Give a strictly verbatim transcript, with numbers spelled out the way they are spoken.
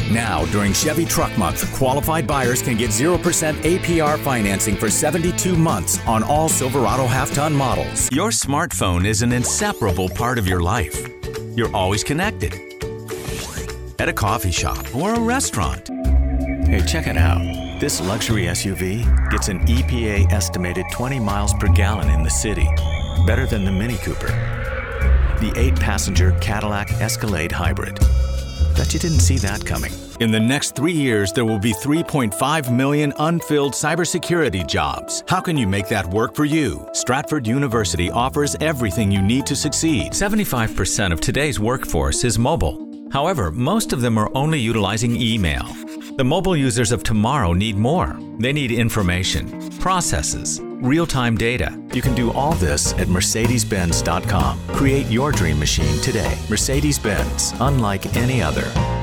Now, during Chevy Truck Month, qualified buyers can get zero percent A P R financing for seventy-two months on all Silverado half-ton models. Your smartphone is an inseparable part of your life. You're always connected. At a coffee shop or a restaurant. Hey, check it out. This luxury S U V gets an E P A estimated twenty miles per gallon in the city. Better than the Mini Cooper. The eight-passenger Cadillac Escalade Hybrid. Bet you didn't see that coming. In the next three years, there will be three point five million unfilled cybersecurity jobs. How can you make that work for you? Stratford University offers everything you need to succeed. seventy-five percent of today's workforce is mobile. However, most of them are only utilizing email. The mobile users of tomorrow need more. They need information, processes, real-time data. You can do all this at Mercedes Benz dot com. Create your dream machine today. Mercedes-Benz, unlike any other.